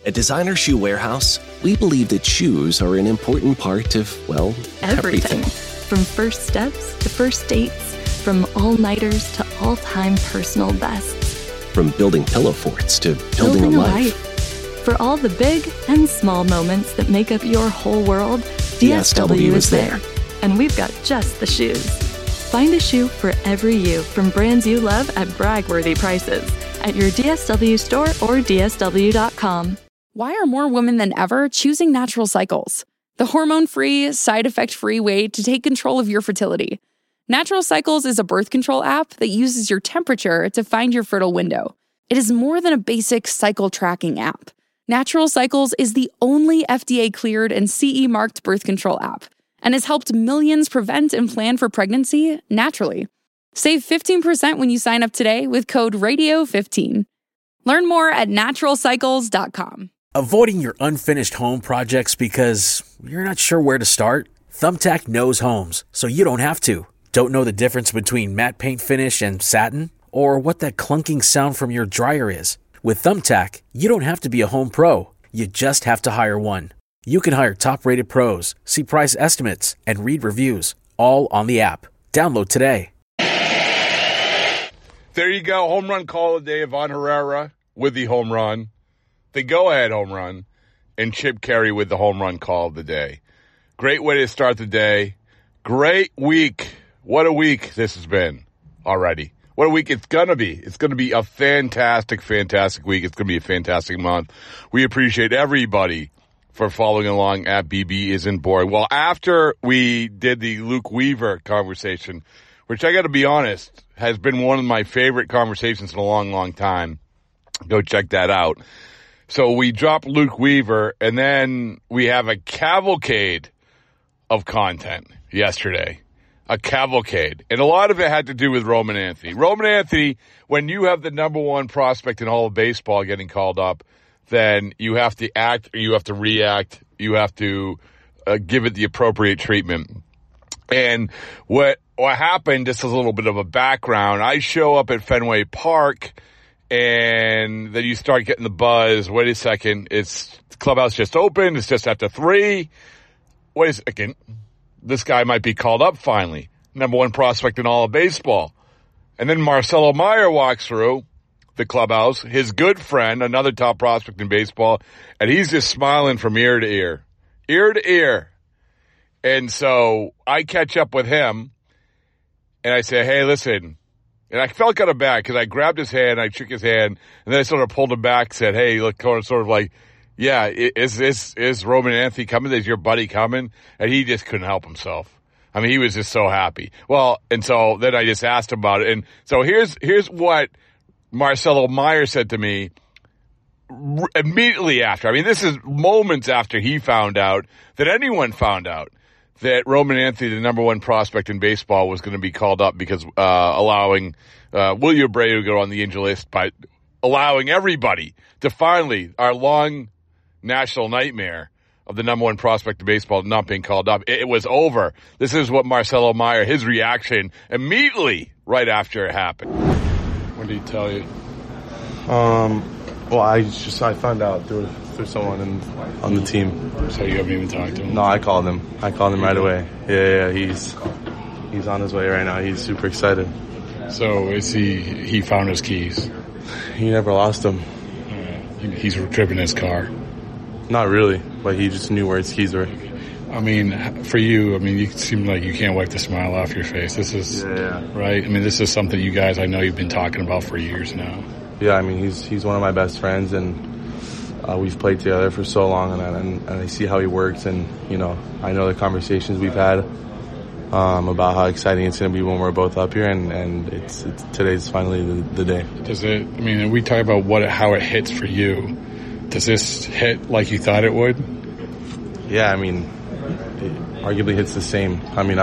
At Designer Shoe Warehouse, we believe that shoes are an important part of, well, everything. From first steps to first dates, from all-nighters to all-time personal bests. From building pillow forts to building a life. For all the big and small moments that make up your whole world, DSW is there. And we've got just the shoes. Find a shoe for every you from brands you love at brag-worthy prices at your DSW store or DSW.com. Why are more women than ever choosing Natural Cycles? The hormone-free, side-effect-free way to take control of your fertility. Natural Cycles is a birth control app that uses your temperature to find your fertile window. It is more than a basic cycle tracking app. Natural Cycles is the only FDA-cleared and CE-marked birth control app and has helped millions prevent and plan for pregnancy naturally. Save 15% when you sign up today with code RADIO15. Learn more at naturalcycles.com. Avoiding your unfinished home projects because you're not sure where to start? Thumbtack knows homes, so you don't have to. Don't know the difference between matte paint finish and satin? Or what that clunking sound from your dryer is? With Thumbtack, you don't have to be a home pro. You just have to hire one. You can hire top-rated pros, see price estimates, and read reviews, all on the app. Download today. There you go. Home run call of the day. Ivan Herrera with the home run. The go-ahead home run, and Chip Caray with the home run call of the day. Great way to start the day. Great week. What a week this has been already. What a week it's going to be. It's going to be a fantastic, fantastic week. It's going to be a fantastic month. We appreciate everybody for following along at BB Isn't Boring. Well, after we did the Luke Weaver conversation, which I got to be honest, has been one of my favorite conversations in a long, long time. Go check that out. So we dropped Luke Weaver, and then we have a cavalcade of content yesterday. A cavalcade. And a lot of it had to do with Roman Anthony. Roman Anthony, when you have the number one prospect in all of baseball getting called up, then you have to act or you have to react. You have to give it the appropriate treatment. And what happened, just as a little bit of a background, I show up at Fenway Park, and then you start getting the buzz. Wait a second. The clubhouse just opened. It's just after 3. Wait a second. This guy might be called up finally. Number one prospect in all of baseball. And then Marcelo Meyer walks through the clubhouse, his good friend, another top prospect in baseball, and he's just smiling from ear to ear. Ear to ear. And so I catch up with him, and I say, hey, listen. And I felt kind of bad because I grabbed his hand, I shook his hand, and then I sort of pulled him back, said, hey, look, sort of like, yeah, is Roman Anthony coming? Is your buddy coming? And he just couldn't help himself. I mean, he was just so happy. Well, and so then I just asked him about it. And so here's what Marcelo Meyer said to me immediately after. I mean, this is moments after he found out, that anyone found out, that Roman Anthony, the number one prospect in baseball, was going to be called up because allowing William Abreu to go on the injury list, by allowing everybody to finally, our long national nightmare of the number one prospect in baseball not being called up, it was over. This is what Marcelo Meyer, his reaction immediately right after it happened. What did he tell you? Well, I found out through someone on the team. So you haven't even talked to him? No, I called him. Right away. Yeah, he's on his way right now. He's super excited. So is he found his keys? He never lost them. He's driven his car? Not really, but he just knew where his keys were. I mean, for you, you seem like you can't wipe the smile off your face. This is, right? I mean, this is something you guys, I know you've been talking about for years now. Yeah, he's one of my best friends, and we've played together for so long, and I see how he works, and, I know the conversations we've had about how exciting it's going to be when we're both up here, and it's today's finally the day. Does it, we talk about how it hits for you. Does this hit like you thought it would? Yeah, it arguably hits the same.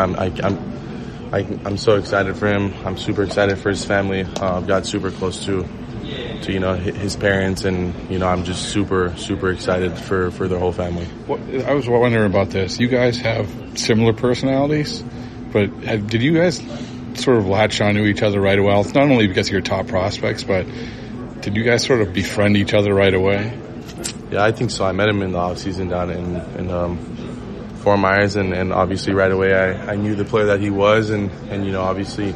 I'm so excited for him. I'm super excited for his family. I've got super close to his parents, and I'm just super, super excited for their whole family. I was wondering about this. You guys have similar personalities, but did you guys sort of latch onto each other right away? It's not only because of your top prospects, but did you guys sort of befriend each other right away? Yeah, I think so. I met him in the offseason down in Fort Myers, and obviously right away I knew the player that he was, and obviously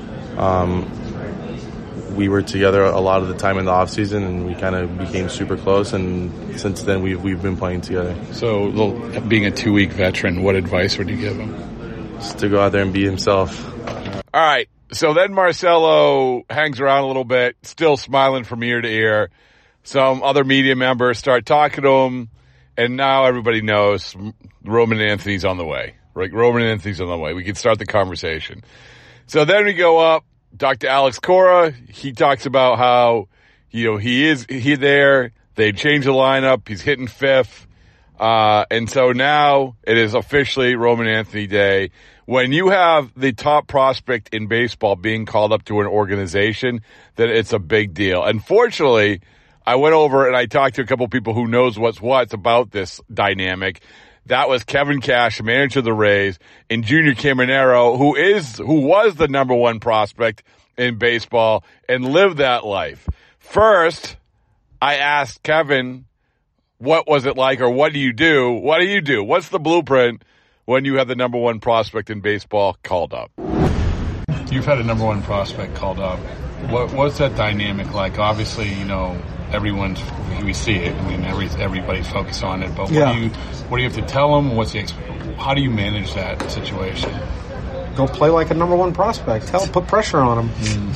we were together a lot of the time in the offseason, and we kind of became super close, and since then we've been playing together. So, being a 2-week veteran, what advice would you give him? Just to go out there and be himself. All right. So then Marcelo hangs around a little bit, still smiling from ear to ear. Some other media members start talking to him, and now everybody knows Roman Anthony's on the way. Right? Roman Anthony's on the way. We can start the conversation. So then we go up, talk to Alex Cora. He talks about how, he there. They changed the lineup. He's hitting fifth. And so now it is officially Roman Anthony Day. When you have the top prospect in baseball being called up to an organization, then it's a big deal. Unfortunately, I went over and I talked to a couple people who knows what's about this dynamic. That was Kevin Cash, manager of the Rays, and Junior Caminero, who was the number one prospect in baseball and lived that life. First, I asked Kevin, what was it like, or what do you do? What do you do? What's the blueprint when you have the number one prospect in baseball called up? You've had a number one prospect called up. What's that dynamic like? Obviously, we see it. I mean, everybody's focused on it. But what do you have to tell them? How do you manage that situation? Go play like a number one prospect. Put pressure on them.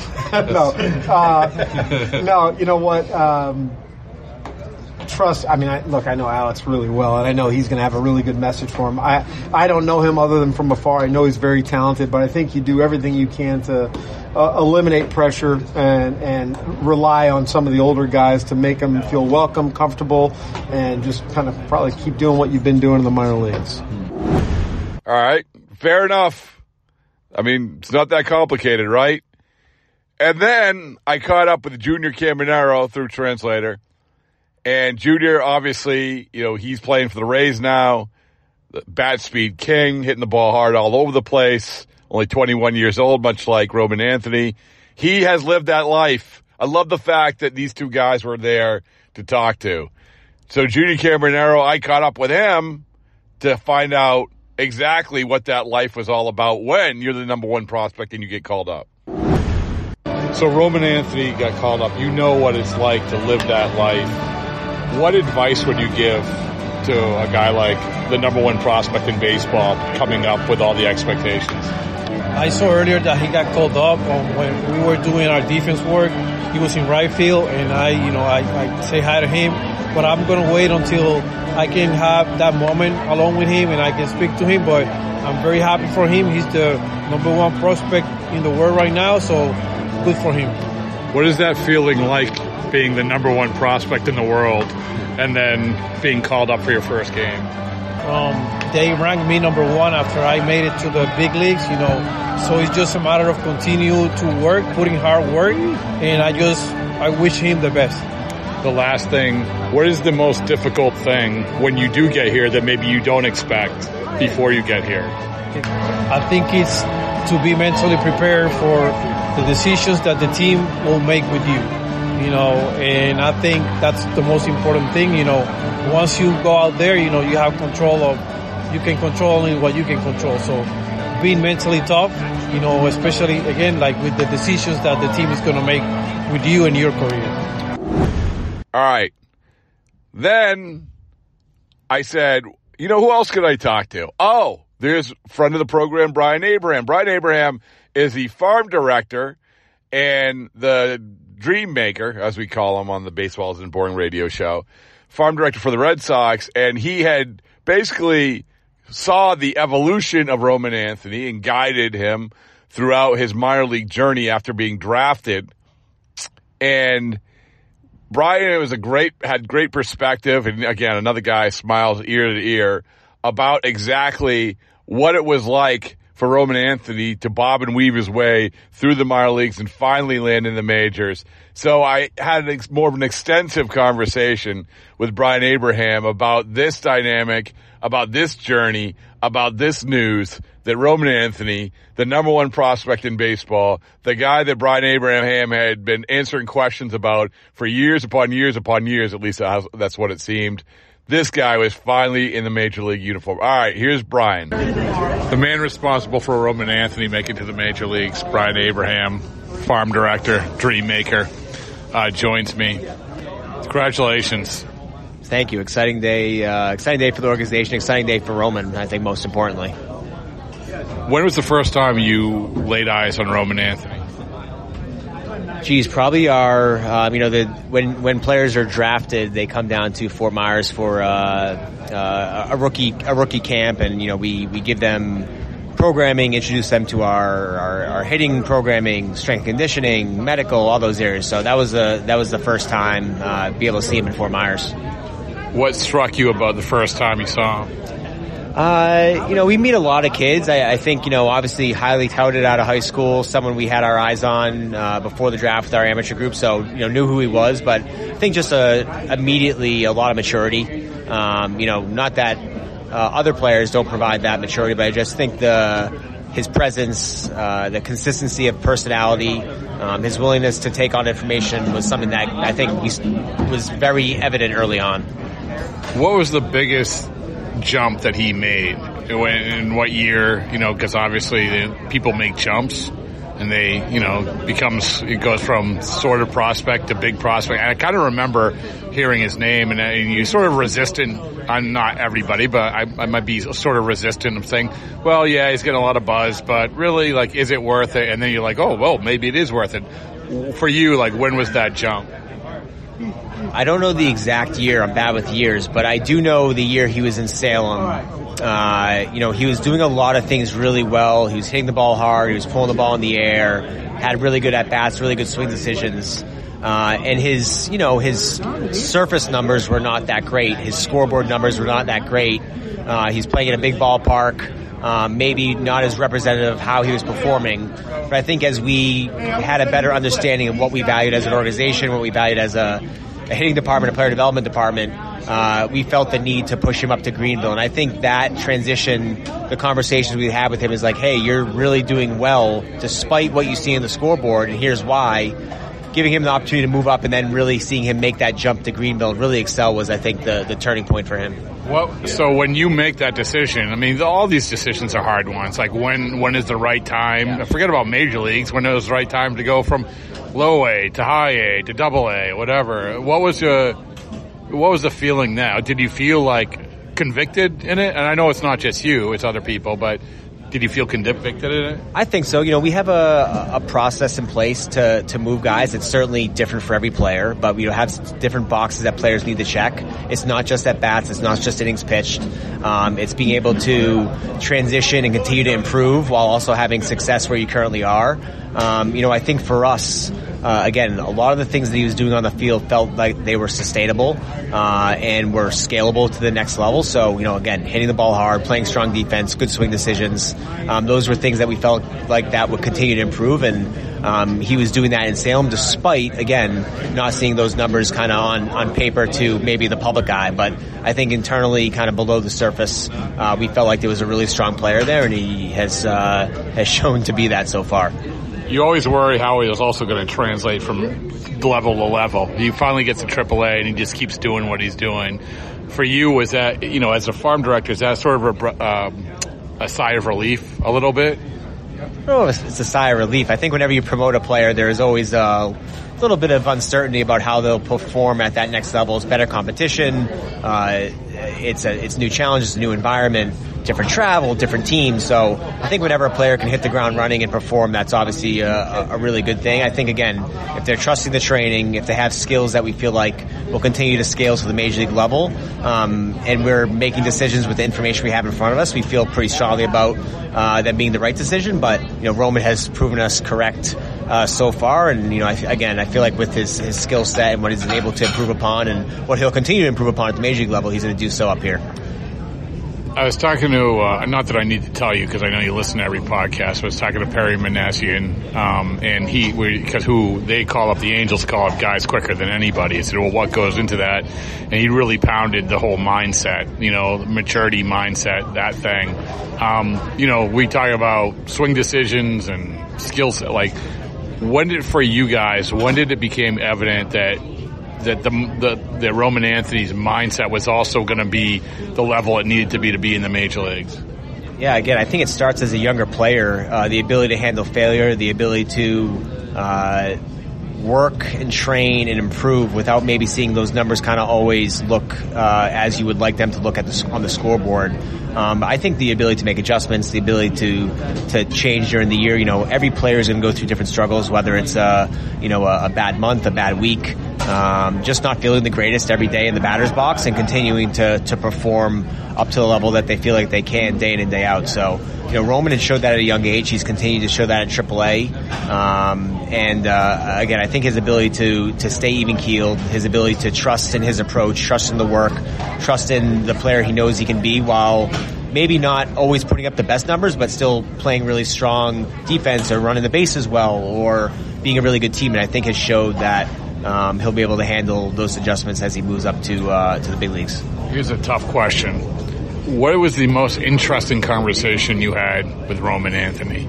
No, you know what? Trust. I mean, I know Alex really well, and I know he's going to have a really good message for him. I don't know him other than from afar. I know he's very talented, but I think you do everything you can to eliminate pressure and rely on some of the older guys to make them feel welcome, comfortable, and just kind of probably keep doing what you've been doing in the minor leagues. All right. Fair enough. I mean, it's not that complicated, right? And then I caught up with Junior Caminero through Translator. And Junior, obviously, he's playing for the Rays now. The bat speed king, hitting the ball hard all over the place. Only 21 years old, much like Roman Anthony. He has lived that life. I love the fact that these two guys were there to talk to. So Junior Caminero, I caught up with him to find out exactly what that life was all about when you're the number one prospect and you get called up. So Roman Anthony got called up. You know what it's like to live that life. What advice would you give to a guy like the number one prospect in baseball coming up with all the expectations? I saw earlier that he got called up when we were doing our defense work. He was in right field, and I say hi to him. But I'm going to wait until I can have that moment along with him and I can speak to him. But I'm very happy for him. He's the number one prospect in the world right now, so good for him. What is that feeling like, being the number one prospect in the world and then being called up for your first game? They ranked me number one after I made it to the big leagues, so it's just a matter of continue to work, putting hard work, and I wish him the best. The last thing, what is the most difficult thing when you do get here that maybe you don't expect before you get here? I think it's to be mentally prepared for the decisions that the team will make with you. And I think that's the most important thing. Once you go out there, you have you can control only what you can control. So being mentally tough, especially again, like with the decisions that the team is going to make with you and your career. All right. Then I said, who else could I talk to? Oh, there's a friend of the program, Brian Abraham. Brian Abraham is the farm director and the dream maker, as we call him on the Baseball Isn't Boring radio show, farm director for the Red Sox, and he had basically saw the evolution of Roman Anthony and guided him throughout his minor league journey after being drafted. And Brian had great perspective, and again, another guy smiles ear to ear about exactly what it was like for Roman Anthony to bob and weave his way through the minor leagues and finally land in the majors. So I had more of an extensive conversation with Brian Abraham about this dynamic, about this journey, about this news that Roman Anthony, the number one prospect in baseball, the guy that Brian Abraham had been answering questions about for years upon years upon years, at least that's what it seemed. This guy was finally in the Major League uniform. All right, here's Brian. The man responsible for Roman Anthony making to the Major Leagues, Brian Abraham, farm director, dream maker, joins me. Congratulations. Thank you. Exciting day for the organization, exciting day for Roman, I think most importantly. When was the first time you laid eyes on Roman Anthony? Geez, probably when players are drafted, they come down to Fort Myers for a rookie camp, and we give them programming, introduce them to our hitting programming, strength conditioning, medical, all those areas. So that was the first time be able to see him in Fort Myers. What struck you about the first time you saw him? We meet a lot of kids. I think, obviously highly touted out of high school, someone we had our eyes on before the draft with our amateur group, so, knew who he was. But I think just immediately a lot of maturity. Not that other players don't provide that maturity, but I just think his presence, the consistency of personality, his willingness to take on information was something that I think was very evident early on. What was the biggest jump that he made? In what year? Because obviously people make jumps, and they, it goes from sort of prospect to big prospect. And I kind of remember hearing his name, and you sort of resistant. I'm not everybody, but I might be sort of resistant of saying, well, yeah, he's getting a lot of buzz, but really, is it worth it? And then you're like, oh, well, maybe it is worth it. For you, when was that jump? I don't know the exact year. I'm bad with years, but I do know the year he was in Salem. He was doing a lot of things really well. He was hitting the ball hard. He was pulling the ball in the air, had really good at-bats, really good swing decisions. And his surface numbers were not that great. His scoreboard numbers were not that great. He's playing in a big ballpark. Maybe not as representative of how he was performing. But I think as we had a better understanding of what we valued as an organization, what we valued as a hitting department, a player development department, we felt the need to push him up to Greenville. And I think that transition, the conversations we had with him is hey, you're really doing well despite what you see in the scoreboard, and here's why. Giving him the opportunity to move up and then really seeing him make that jump to Greenville and really excel was, I think, the turning point for him. Well, so when you make that decision, all these decisions are hard ones. When is the right time? Yeah. Forget about major leagues. When is the right time to go from low A to high A to double A, whatever? What was the feeling now? Did you feel convicted in it? And I know it's not just you, it's other people, but did you feel convicted in it? I think so. We have a process in place to move guys. It's certainly different for every player, but we have different boxes that players need to check. It's not just at bats. It's not just innings pitched. It's being able to transition and continue to improve while also having success where you currently are. I think for us, again, a lot of the things that he was doing on the field felt like they were sustainable and were scalable to the next level. So, again, hitting the ball hard, playing strong defense, good swing decisions, those were things that we felt like that would continue to improve. And he was doing that in Salem despite, again, not seeing those numbers kind of on paper to maybe the public eye. But I think internally, kind of below the surface, we felt like there was a really strong player there, and he has shown to be that so far. You always worry how he is also going to translate from level to level. He finally gets to AAA and he just keeps doing what he's doing. For you, was that, as a farm director, is that sort of a sigh of relief a little bit? Oh, it's a sigh of relief. I think whenever you promote a player, there is always a little bit of uncertainty about how they'll perform at that next level. It's better competition. It's new challenges, new environment, different travel, different teams. So I think whenever a player can hit the ground running and perform, that's obviously a really good thing. I think, again, if they're trusting the training, if they have skills that we feel like will continue to scale to the major league level, and we're making decisions with the information we have in front of us, we feel pretty strongly about them being the right decision. But, Roman has proven us correct so far. And, I feel like with his skill set and what he's been able to improve upon and what he'll continue to improve upon at the major league level, he's going to do so up here. I was talking to, not that I need to tell you because I know you listen to every podcast, but I was talking to Perry Manassian, and because who they call up, the Angels call up guys quicker than anybody. I said, well, what goes into that? And he really pounded the whole mindset, maturity mindset, that thing. We talk about swing decisions and skill set. Like, when did it become evident that the Roman Anthony's mindset was also going to be the level it needed to be in the major leagues? Yeah, again, I think it starts as a younger player, the ability to handle failure, the ability to work and train and improve without maybe seeing those numbers kind of always look as you would like them to look on the scoreboard. I think the ability to make adjustments, the ability to change during the year. Every player is going to go through different struggles, whether it's a bad month, a bad week, just not feeling the greatest every day in the batter's box and continuing to perform up to the level that they feel like they can day in and day out. So, Roman had showed that at a young age. He's continued to show that at AAA. Again, I think his ability to stay even-keeled, his ability to trust in his approach, trust in the work, trust in the player he knows he can be while maybe not always putting up the best numbers, but still playing really strong defense or running the bases well or being a really good team. And I think has showed that he'll be able to handle those adjustments as he moves up to the big leagues. Here's a tough question. What was the most interesting conversation you had with Roman Anthony?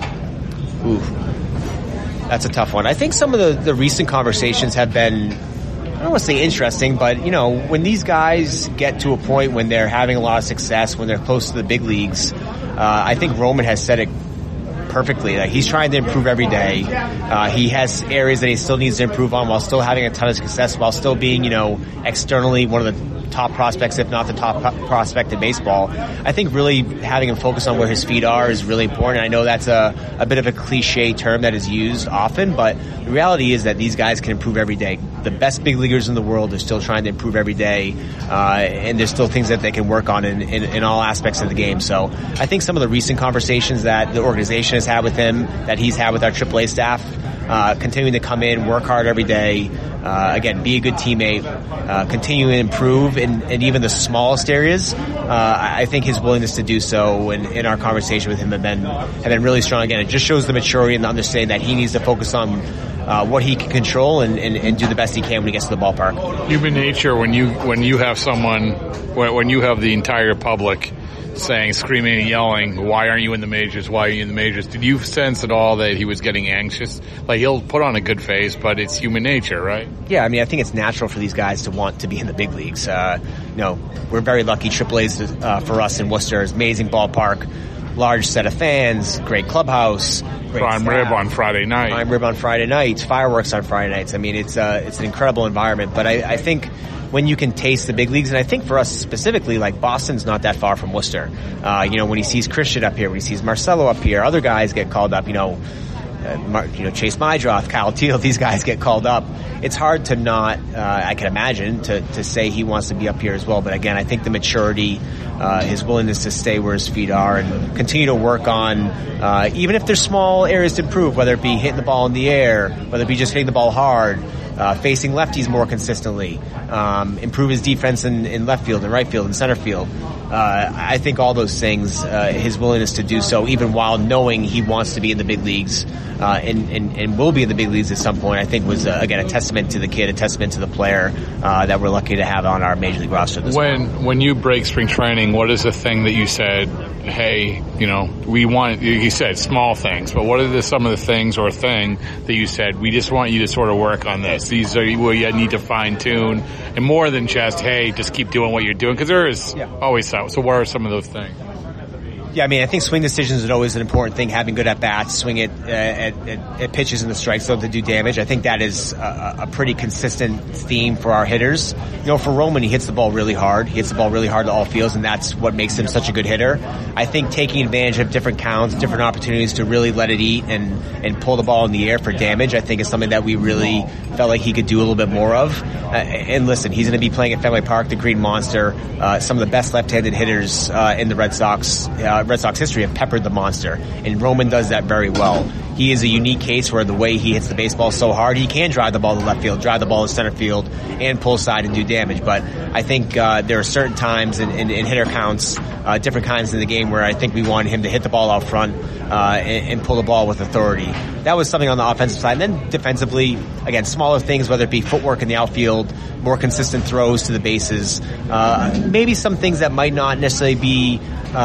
Ooh, that's a tough one. I think some of the recent conversations have been, I don't want to say interesting, but, when these guys get to a point when they're having a lot of success, when they're close to the big leagues, I think Roman has said it perfectly. Like, he's trying to improve every day. He has areas that he still needs to improve on while still having a ton of success, while still being, externally one of the top prospects, if not the top prospect in baseball. I think really having him focus on where his feet are is really important. I know that's a bit of a cliche term that is used often, but the reality is that these guys can improve every day. The best big leaguers in the world are still trying to improve every day, and there's still things that they can work on in all aspects of the game. So I think some of the recent conversations that the organization has had with him, that he's had with our AAA staff, continuing to come in, work hard every day, again, be a good teammate, continue to improve in even the smallest areas. I think his willingness to do so in our conversation with him have been really strong. Again, it just shows the maturity and the understanding that he needs to focus on what he can control and do the best he can when he gets to the ballpark. Human nature, when you have someone, when you have the entire public saying, screaming and yelling, why aren't you in the majors? Why are you in the majors? Did you sense at all that he was getting anxious? Like, he'll put on a good face, but it's human nature, right? Yeah, I mean, I think it's natural for these guys to want to be in the big leagues. We're very lucky. AAA's for us in Worcester is amazing ballpark, large set of fans, great clubhouse, great prime rib on Friday night. Prime rib on Friday nights, fireworks on Friday nights. I mean, it's an incredible environment. But I think when you can taste the big leagues, and I think for us specifically, like, Boston's not that far from Worcester. When he sees Christian up here, when he sees Marcelo up here, other guys get called up, Chase Mydroth, Kyle Teal, these guys get called up. It's hard to not, I can imagine, to say he wants to be up here as well. But again, I think the maturity, his willingness to stay where his feet are and continue to work on, even if there's small areas to improve, whether it be hitting the ball in the air, whether it be just hitting the ball hard, facing lefties more consistently, improve his defense in left field and right field and center field. I think all those things, his willingness to do so, even while knowing he wants to be in the big leagues, and will be in the big leagues at some point, I think was, again, a testament to the kid, a testament to the player, that we're lucky to have on our major league roster this month. When you break spring training, what is the thing that you said, hey, we want, you said small things, but what are some of the things or thing that you said, we just want you to sort of work on this? These are where you need to fine tune, and more than just, hey, just keep doing what you're doing, because there is always so. So what are some of those things? Yeah, I mean, I think swing decisions is always an important thing. Having good at-bats, swing at pitches and the strike zone to do damage. I think that is a pretty consistent theme for our hitters. For Roman, he hits the ball really hard. He hits the ball really hard to all fields, and that's what makes him such a good hitter. I think taking advantage of different counts, different opportunities to really let it eat and pull the ball in the air for damage, I think is something that we really felt like he could do a little bit more of. And listen, he's going to be playing at Fenway Park, the Green Monster, some of the best left-handed hitters in the Red Sox Red Sox history have peppered the monster, and Roman does that very well. He is a unique case where the way he hits the baseball so hard, he can drive the ball to left field, drive the ball to center field, and pull side and do damage. But I think there are certain times in hitter counts, different kinds in the game, where I think we wanted him to hit the ball out front and pull the ball with authority. That was something on the offensive side. And then defensively, again, smaller things, whether it be footwork in the outfield, more consistent throws to the bases, maybe some things that might not necessarily be,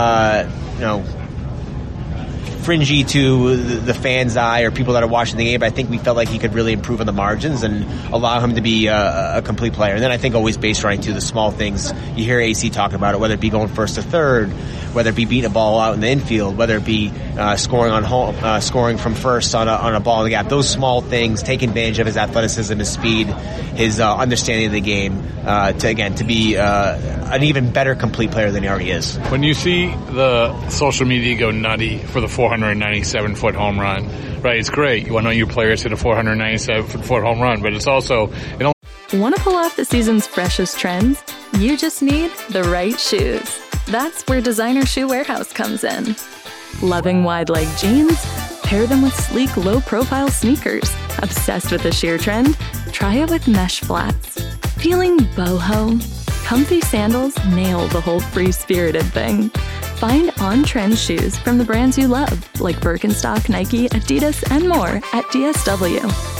fringy to the fans' eye or people that are watching the game, but I think we felt like he could really improve on the margins and allow him to be a complete player. And then I think always base running too, the small things. You hear AC talking about it, whether it be going first to third, whether it be beating a ball out in the infield, whether it be scoring on home, scoring from first on a ball in the gap. Those small things, taking advantage of his athleticism, his speed, his understanding of the game, to be an even better complete player than he already is. When you see the social media go nutty for the 497-foot home run, right? It's great. You want to know your players hit a 497-foot home run, but it's also, Want to pull off the season's freshest trends? You just need the right shoes. That's where Designer Shoe Warehouse comes in. Loving wide-leg jeans? Pair them with sleek, low-profile sneakers. Obsessed with the sheer trend? Try it with mesh flats. Feeling boho? Comfy sandals nail the whole free-spirited thing. Find on-trend shoes from the brands you love, like Birkenstock, Nike, Adidas, and more at DSW.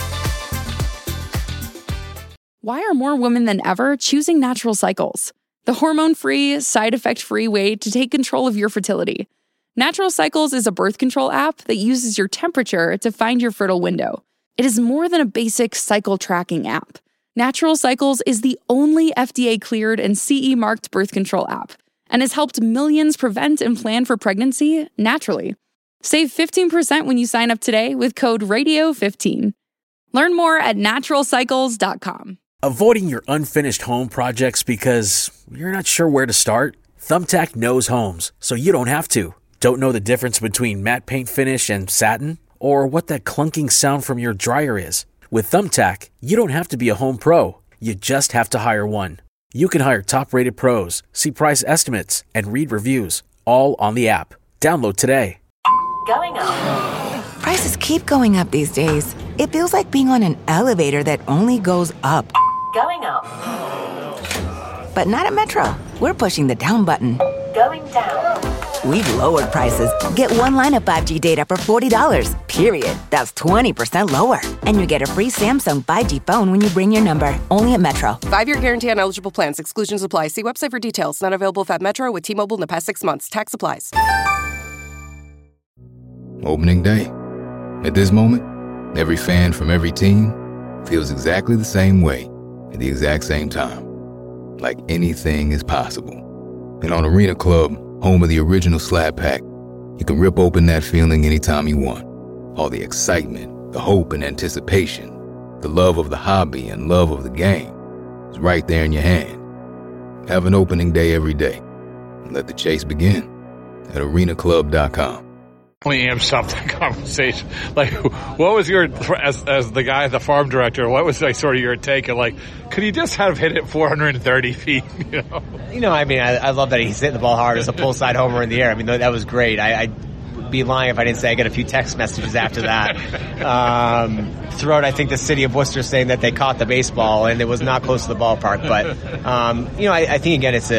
Why are more women than ever choosing Natural Cycles? The hormone-free, side-effect-free way to take control of your fertility. Natural Cycles is a birth control app that uses your temperature to find your fertile window. It is more than a basic cycle tracking app. Natural Cycles is the only FDA-cleared and CE-marked birth control app and has helped millions prevent and plan for pregnancy naturally. Save 15% when you sign up today with code RADIO15. Learn more at naturalcycles.com. Avoiding your unfinished home projects because you're not sure where to start? Thumbtack knows homes, so you don't have to. Don't know the difference between matte paint finish and satin? Or what that clunking sound from your dryer is? With Thumbtack, you don't have to be a home pro. You just have to hire one. You can hire top-rated pros, see price estimates, and read reviews, all on the app. Download today. Going up. Prices keep going up these days. It feels like being on an elevator that only goes up. Going up. But not at Metro. We're pushing the down button. Going down. We've lowered prices. Get one line of 5G data for $40, period. That's 20% lower. And you get a free Samsung 5G phone when you bring your number. Only at Metro. 5-year guarantee on eligible plans. Exclusions apply. See website for details. Not available at Metro with T-Mobile in the past 6 months. Tax applies. Opening day. At this moment, every fan from every team feels exactly the same way at the exact same time. Like anything is possible. And on Arena Club, home of the original Slab Pack, you can rip open that feeling anytime you want. All the excitement, the hope and anticipation, the love of the hobby and love of the game is right there in your hand. Have an opening day every day. And let the chase begin at arenaclub.com. Only amps up the conversation. Like, what was your, as the guy, the farm director, what was like sort of your take of like, could he just have hit it 430 feet? I love that he's hitting the ball hard as a pull side homer in the air. I mean, that was great. I'd be lying if I didn't say I got a few text messages after that. Throughout, I think, the city of Worcester saying that they caught the baseball and it was not close to the ballpark. But, I think again, it's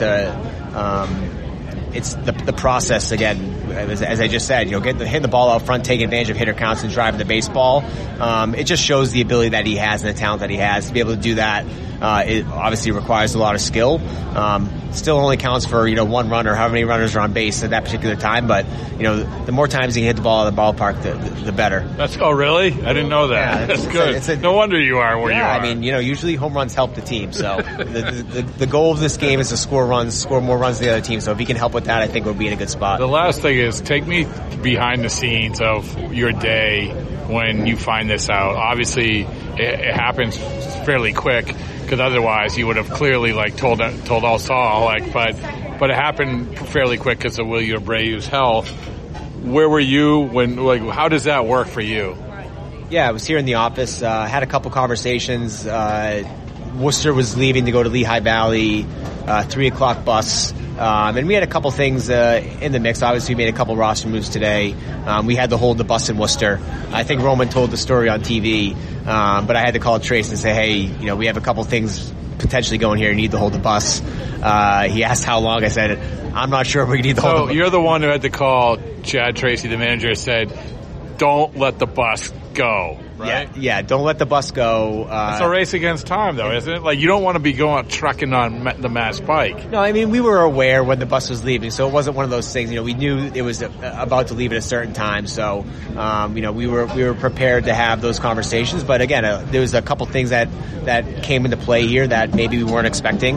the process again. As I just said, hitting the ball out front, taking advantage of hitter counts and driving the baseball. It just shows the ability that he has and the talent that he has to be able to do that. It obviously requires a lot of skill. Still only counts for, one run or how many runners are on base at that particular time. But, the more times he can hit the ball out of the ballpark, the better. Oh, really? I didn't know that. Yeah, that's good. No wonder you are where you are. I mean, usually home runs help the team. So the goal of this game is to score more runs than the other team. So if he can help with that, I think we'll be in a good spot. The last thing is take me behind the scenes of your day when you find this out. Obviously, it happens fairly quick because otherwise you would have clearly told all Saul but it happened fairly quick because of William Abreu's health. Where were you when? How does that work for you? Yeah, I was here in the office. Had a couple conversations. Worcester was leaving to go to Lehigh Valley. 3:00 bus. And we had a couple things in the mix. Obviously, we made a couple roster moves today. We had to hold the bus in Worcester. I think Roman told the story on TV, but I had to call Trace and say, hey, we have a couple things potentially going here. You need to hold the bus. He asked how long. I said, I'm not sure if we need to hold the bus. So you're the one who had to call Chad Tracy, the manager, said, don't let the bus go, right? Yeah, don't let the bus go. It's a race against time, though, isn't it? Like, you don't want to be going trucking on the Mass Pike. No, I mean, we were aware when the bus was leaving, so it wasn't one of those things. We knew it was about to leave at a certain time, so we were prepared to have those conversations. But again, there was a couple things that came into play here that maybe we weren't expecting.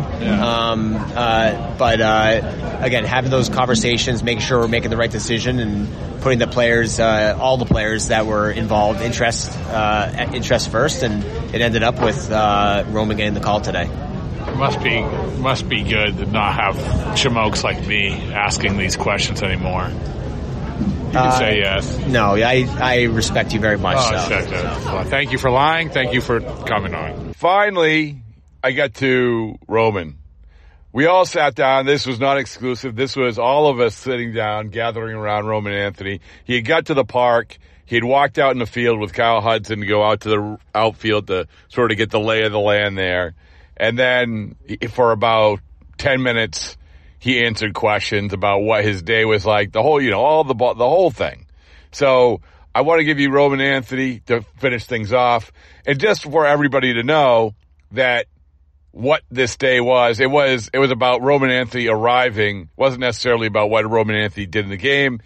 Yeah. But again, having those conversations, making sure we're making the right decision, and putting the players, all the players that were involved, interest first, and it ended up with Roman getting the call today. It must be good to not have chamokes like me asking these questions anymore. You can say yes. No, I respect you very much. Well, thank you for lying. Thank you for coming on. Finally, I got to Roman. We all sat down. This was not exclusive. This was all of us sitting down, gathering around Roman Anthony. He had got to the park. He had walked out in the field with Kyle Hudson to go out to the outfield to sort of get the lay of the land there. And then for about 10 minutes, he answered questions about what his day was like, the whole, the whole thing. So I want to give you Roman Anthony to finish things off. And just for everybody to know that what this day was, it was about Roman Anthony arriving. It wasn't necessarily about what Roman Anthony did in the game.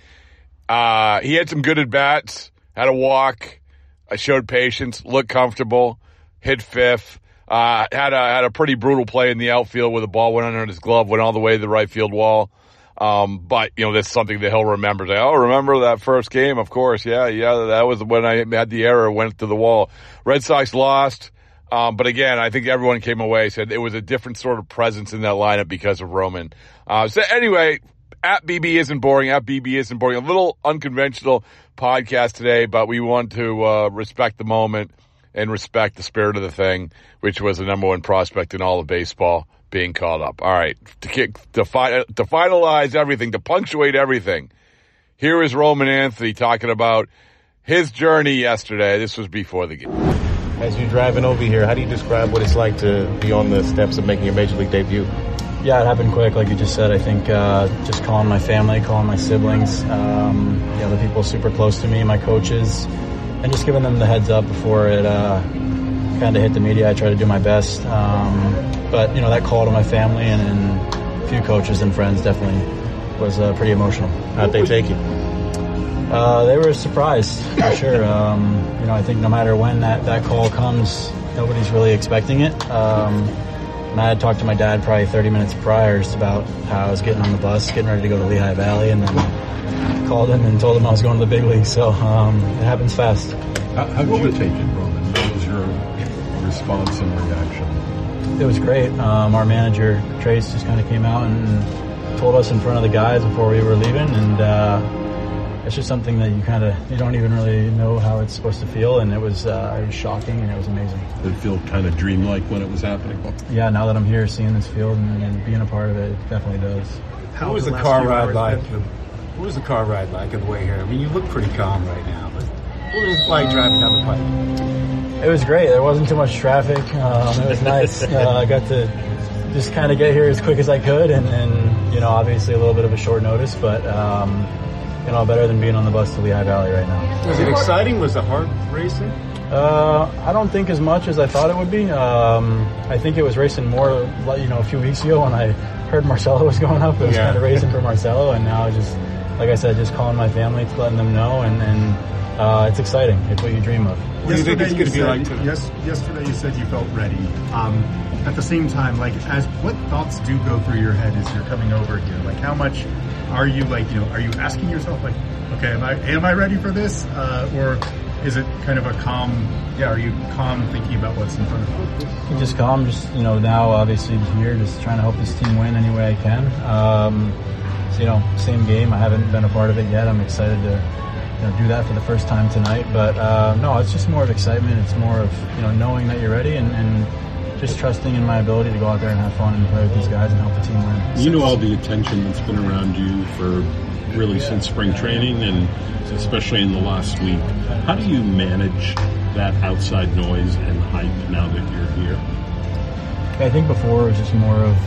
He had some good at-bats, had a walk, showed patience, looked comfortable, hit fifth, had a pretty brutal play in the outfield where the ball went under his glove, went all the way to the right field wall. But, that's something that he'll remember. Remember that first game? Of course. Yeah, that was when I had the error, went to the wall. Red Sox lost. But again, I think everyone came away, said it was a different sort of presence in that lineup because of Roman. So anyway, at BB Isn't Boring, A little unconventional podcast today, but we want to respect the moment and respect the spirit of the thing, which was the number one prospect in all of baseball being called up. All right, to finalize everything, to punctuate everything, here is Roman Anthony talking about his journey yesterday. This was before the game. As you're driving over here, how do you describe what it's like to be on the steps of making your Major League debut? Yeah, it happened quick, like you just said. I think just calling my family, calling my siblings, the people super close to me, my coaches, and just giving them the heads up before it kind of hit the media. I try to do my best. But, that call to my family and a few coaches and friends definitely was pretty emotional. How'd they take you? They were surprised, for sure. I think no matter when that call comes, nobody's really expecting it. And I had talked to my dad probably 30 minutes prior just about how I was getting on the bus, getting ready to go to Lehigh Valley, and then called him and told him I was going to the big league. So it happens fast. How did you take it, Roman? What was your response and reaction? It was great. Our manager, Trace, just kind of came out and told us in front of the guys before we were leaving, and it's just something that you don't even really know how it's supposed to feel, and it was shocking and it was amazing. Did it feel kind of dreamlike when it was happening? Yeah, now that I'm here seeing this field and being a part of it, it definitely does. What was the car ride like? What was the car ride like on the way here? I mean, you look pretty calm right now, but what was it like driving down the pipe? It was great. There wasn't too much traffic. It was nice. I got to just kind of get here as quick as I could, and obviously a little bit of a short notice, but better than being on the bus to Lehigh Valley right now. Was it exciting? Was it hard racing? I don't think as much as I thought it would be. I think it was racing more, a few weeks ago when I heard Marcelo was going up. It was kind of racing for Marcelo, and now just, like I said, just calling my family, letting them know, and it's exciting. It's what you dream of. What do you think it's going to be like today? Yesterday you said you felt ready. At the same time, what thoughts do go through your head as you're coming over here? Like, how much are you are you asking yourself okay, am I ready for this? Or is it kind of a calm, are you calm thinking about what's in front of you? Just calm, now obviously here, just trying to help this team win any way I can. Same game, I haven't been a part of it yet. I'm excited to do that for the first time tonight, but no, it's just more of excitement. It's more of, knowing that you're ready and just trusting in my ability to go out there and have fun and play with these guys and help the team win. You know all the attention that's been around you for really since spring training and especially in the last week. How do you manage that outside noise and hype now that you're here? I think before it was just more of,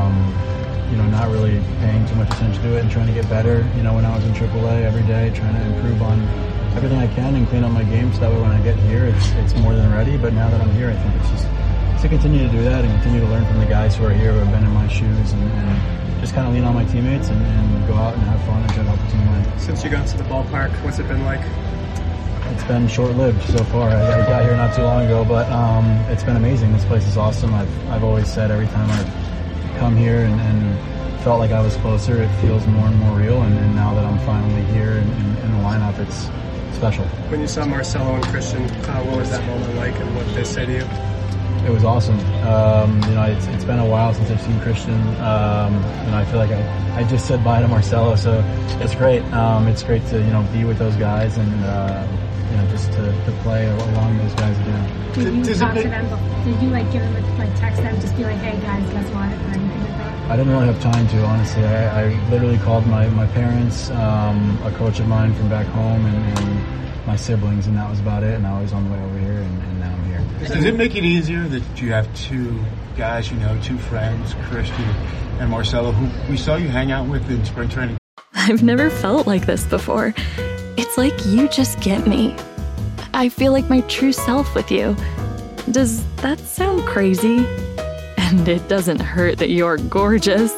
not really paying too much attention to it and trying to get better. When I was in AAA every day, trying to improve on everything I can and clean up my game so that way when I get here, it's more than ready. But now that I'm here, I think it's just to continue to do that and continue to learn from the guys who are here, who have been in my shoes, and just kind of lean on my teammates and go out and have fun and try to help the team win. Since you got to the ballpark, what's it been like? It's been short-lived so far. I got here not too long ago, but it's been amazing. This place is awesome. I've always said every time I've come here and felt like I was closer, it feels more and more real. And now that I'm finally here in the lineup, it's special. When you saw Marcelo and Christian, what was that moment like, and what did they say to you? It was awesome. It's been a while since I've seen Christian. I feel like I just said bye to Marcelo, so it's great. It's great to be with those guys and just to play along those guys again. Did you talk to them? Did you give them text them, just be like, hey guys, guess what, or anything like that? I didn't really have time to, honestly. I literally called my parents, a coach of mine from back home, and my siblings, and that was about it. And I was on the way over here, and now I'm here. Does it make it easier that you have two guys, two friends, Christian and Marcelo, who we saw you hang out with in spring training? I've never felt like this before. It's like you just get me. I feel like my true self with you. Does that sound crazy? And it doesn't hurt that you're gorgeous.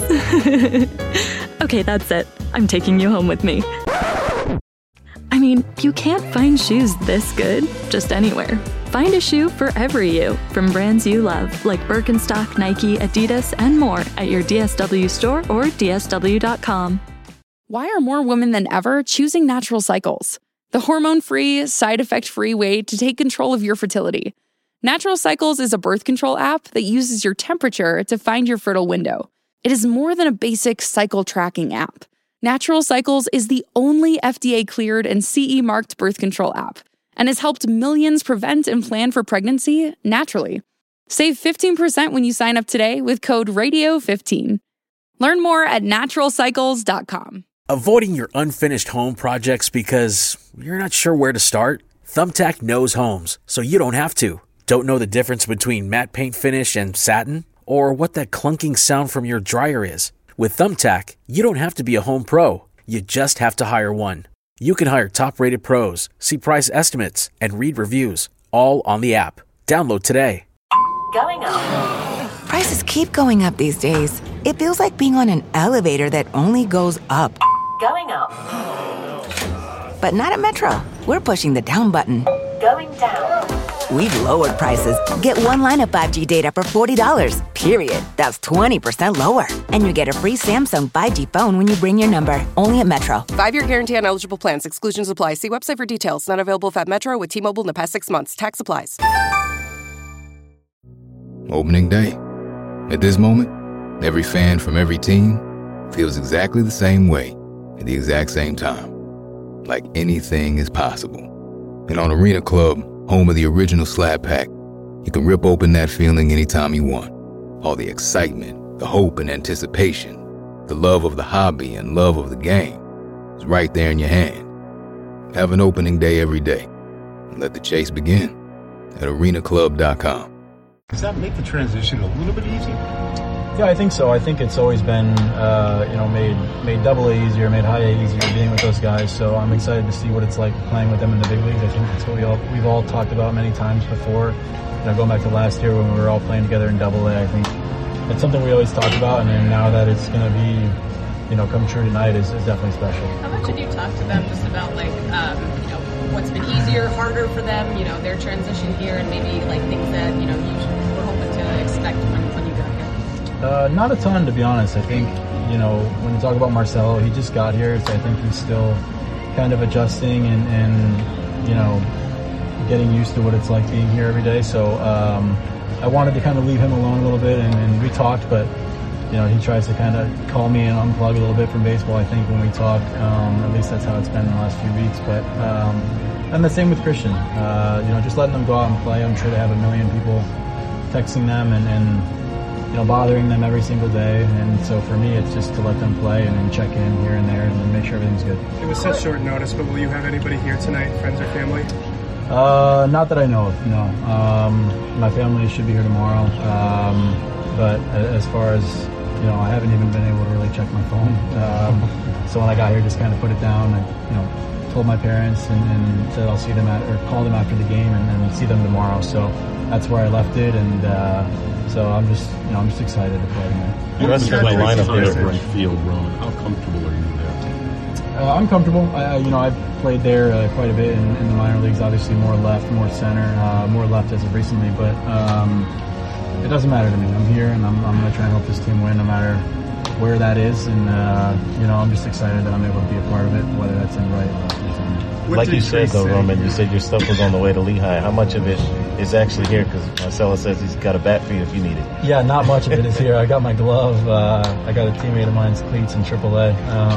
Okay, that's it. I'm taking you home with me. I mean, you can't find shoes this good just anywhere. Find a shoe for every you from brands you love, like Birkenstock, Nike, Adidas, and more at your DSW store or DSW.com. Why are more women than ever choosing Natural Cycles? The hormone-free, side-effect-free way to take control of your fertility. Natural Cycles is a birth control app that uses your temperature to find your fertile window. It is more than a basic cycle tracking app. Natural Cycles is the only FDA-cleared and CE-marked birth control app and has helped millions prevent and plan for pregnancy naturally. Save 15% when you sign up today with code RADIO15. Learn more at naturalcycles.com. Avoiding your unfinished home projects because you're not sure where to start? Thumbtack knows homes, so you don't have to. Don't know the difference between matte paint finish and satin? Or what that clunking sound from your dryer is? With Thumbtack, you don't have to be a home pro. You just have to hire one. You can hire top-rated pros, see price estimates, and read reviews, all on the app. Download today. Going up. Prices keep going up these days. It feels like being on an elevator that only goes up. Going up. But not at Metro. We're pushing the down button. Going down. We've lowered prices. Get one line of 5G data for $40, period. That's 20% lower. And you get a free Samsung 5G phone when you bring your number. Only at Metro. 5-year guarantee on eligible plans. Exclusions apply. See website for details. Not available if at Metro with T-Mobile in the past 6 months. Tax applies. Opening day. At this moment, every fan from every team feels exactly the same way at the exact same time. Like anything is possible. And on Arena Club, home of the original Slab Pack, you can rip open that feeling anytime you want. All the excitement, the hope and anticipation, the love of the hobby and love of the game is right there in your hand. Have an opening day every day. And let the chase begin at arenaclub.com. Does that make the transition a little bit easier? Yeah, I think so. I think it's always been, made double A easier, made high A easier being with those guys. So I'm excited to see what it's like playing with them in the big leagues. I think that's what we've all talked about many times before. Going back to last year when we were all playing together in double A, I think it's something we always talked about. And then now that it's going to be, come true tonight is definitely special. How much have you talked to them just about what's been easier, harder for them, their transition here, and maybe things that you were hoping to expect when you got here? Not a ton, to be honest. I think when you talk about Marcelo, he just got here, so I think he's still kind of adjusting and getting used to what it's like being here every day. So I wanted to kind of leave him alone a little bit, and we talked, but he tries to kind of call me and unplug a little bit from baseball, I think, when we talk. At least that's how it's been in the last few weeks. But and the same with Christian. Just letting them go out and play. I'm sure they have a million people texting them and bothering them every single day. And so for me, it's just to let them play and check in here and there and make sure everything's good. It was such short notice, but will you have anybody here tonight, friends or family? Not that I know of, no. My family should be here tomorrow. But as far as, I haven't even been able to really check my phone. So when I got here, just kind of put it down. I, told my parents and said I'll see them call them after the game and see them tomorrow. So that's where I left it. And so I'm just excited to play tonight. You rest of the lineup there, right field, Ron. How comfortable are you there? I'm comfortable. I've played there quite a bit in the minor leagues. Obviously, more left, more center, more left as of recently. But it doesn't matter to me. I'm here, and I'm going to try and help this team win, no matter where that is. And I'm just excited that I'm able to be a part of it, whether that's in right or left center. Like you said, though, Roman, you said your stuff was on the way to Lehigh. How much of it is actually here? Because Marcelo says he's got a bat for you if you need it. Yeah, not much of it is here. I got my glove. I got a teammate of mine's cleats in AAA.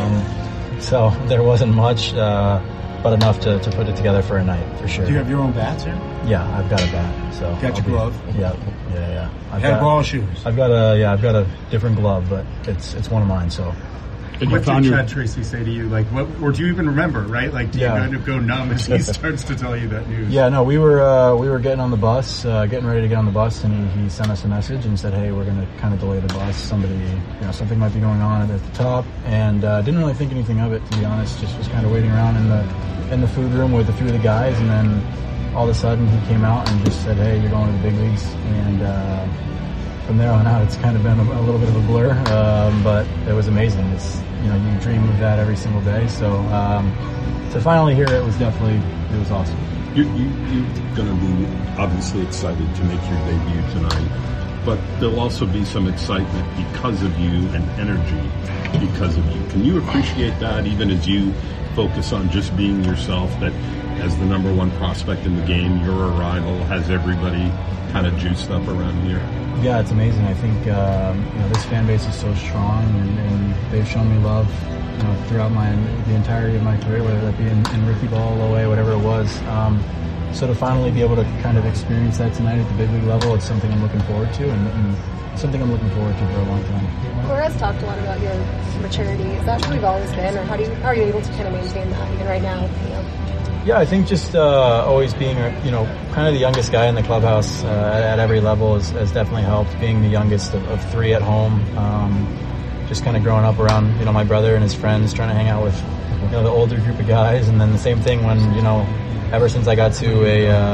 So there wasn't much, but enough to put it together for a night, for sure. Do you have your own bats here? Yeah, I've got a bat. So got your glove? Yeah. I've got ball shoes. I've got a different glove, but it's one of mine, so. What did Chad Tracy say to you? Like, what, or do you even remember? Right? Like, do you kind of go numb as he starts to tell you that news? Yeah, no, we were getting on the bus, getting ready to get on the bus, and he sent us a message and said, "Hey, we're going to kind of delay the bus. Something might be going on at the top," and didn't really think anything of it, to be honest. Just was kind of waiting around in the food room with a few of the guys, and then all of a sudden he came out and just said, "Hey, you're going to the big leagues," and from there on out, it's kind of been a little bit of a blur, but it was amazing. It's you dream of that every single day. So to finally hear it was awesome. You're going to be obviously excited to make your debut tonight, but there'll also be some excitement because of you and energy because of you. Can you appreciate that even as you focus on just being yourself, that as the number one prospect in the game, your arrival has everybody kind of juiced up around here? Yeah, it's amazing. I think this fan base is so strong, and they've shown me love throughout the entirety of my career, whether that be in rookie ball, low A, whatever it was. So to finally be able to kind of experience that tonight at the big league level, it's something I'm looking forward to, and something I'm looking forward to for a long time. Cora has talked a lot about your maturity. Is that who you've always been, or how are you able to kind of maintain that even right now? Yeah, I think just always being, kind of the youngest guy in the clubhouse at every level has definitely helped. Being the youngest of three at home, just kind of growing up around, my brother and his friends, trying to hang out with, the older group of guys. And then the same thing when, ever since I got to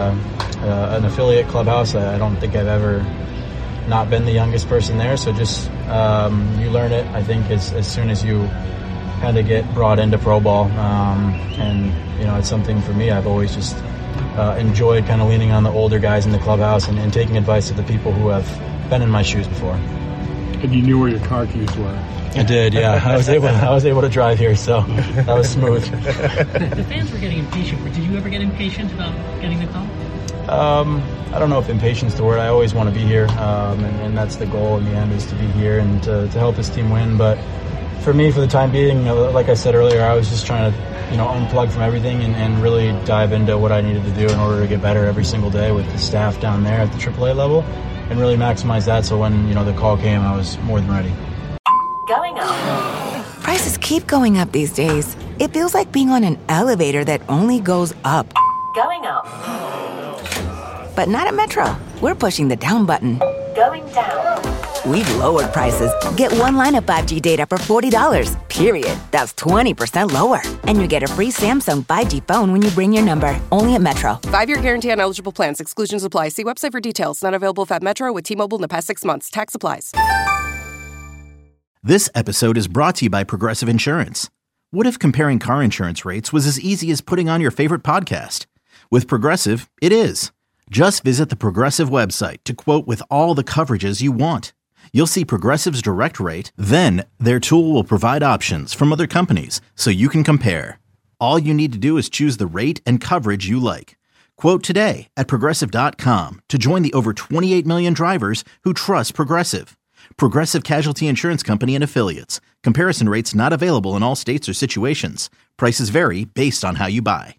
an affiliate clubhouse, I don't think I've ever not been the youngest person there. So just you learn it, I think, as soon as you kind of get brought into pro ball, and it's something for me. I've always just enjoyed kind of leaning on the older guys in the clubhouse and taking advice of the people who have been in my shoes before. And you knew where your car keys were. I did, yeah. I was able to drive here, so that was smooth. The fans were getting impatient. Did you ever get impatient about getting the call? I don't know if impatience is the word. I always want to be here, and that's the goal in the end, is to be here and to help this team win. But for me, for the time being, like I said earlier, I was just trying to, unplug from everything and really dive into what I needed to do in order to get better every single day with the staff down there at the AAA level, and really maximize that. So when, the call came, I was more than ready. Going up. Prices keep going up these days. It feels like being on an elevator that only goes up. Going up. But not at Metro. We're pushing the down button. Going down. We've lowered prices. Get one line of 5G data for $40, period. That's 20% lower. And you get a free Samsung 5G phone when you bring your number. Only at Metro. 5-year guarantee on eligible plans. Exclusions apply. See website for details. Not available at Metro with T-Mobile in the past 6 months. Tax applies. This episode is brought to you by Progressive Insurance. What if comparing car insurance rates was as easy as putting on your favorite podcast? With Progressive, it is. Just visit the Progressive website to quote with all the coverages you want. You'll see Progressive's direct rate, then their tool will provide options from other companies so you can compare. All you need to do is choose the rate and coverage you like. Quote today at Progressive.com to join the over 28 million drivers who trust Progressive. Progressive Casualty Insurance Company and Affiliates. Comparison rates not available in all states or situations. Prices vary based on how you buy.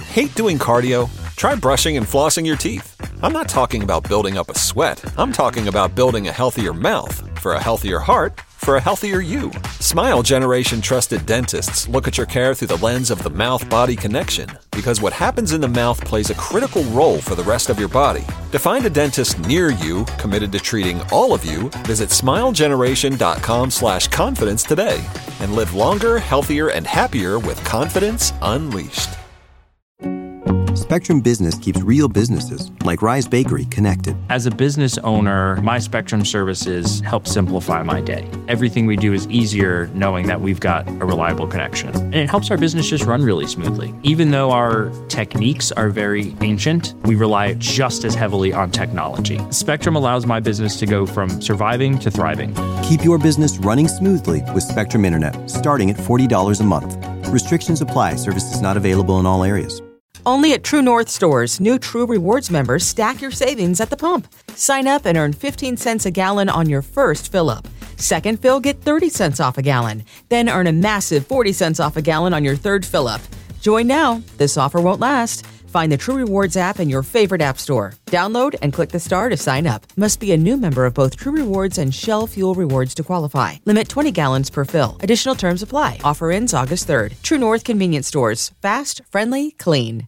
Hate doing cardio? Try brushing and flossing your teeth. I'm not talking about building up a sweat. I'm talking about building a healthier mouth for a healthier heart for a healthier you. Smile Generation trusted dentists look at your care through the lens of the mouth-body connection, because what happens in the mouth plays a critical role for the rest of your body. To find a dentist near you committed to treating all of you, visit smilegeneration.com/confidence today and live longer, healthier, and happier with confidence unleashed. Spectrum Business keeps real businesses, like Rise Bakery, connected. As a business owner, my Spectrum services help simplify my day. Everything we do is easier knowing that we've got a reliable connection. And it helps our business just run really smoothly. Even though our techniques are very ancient, we rely just as heavily on technology. Spectrum allows my business to go from surviving to thriving. Keep your business running smoothly with Spectrum Internet, starting at $40 a month. Restrictions apply. Services not available in all areas. Only at True North stores, new True Rewards members stack your savings at the pump. Sign up and earn 15 cents a gallon on your first fill-up. Second fill, get 30 cents off a gallon. Then earn a massive 40 cents off a gallon on your third fill-up. Join now. This offer won't last. Find the True Rewards app in your favorite app store. Download and click the star to sign up. Must be a new member of both True Rewards and Shell Fuel Rewards to qualify. Limit 20 gallons per fill. Additional terms apply. Offer ends August 3rd. True North Convenience Stores. Fast, friendly, clean.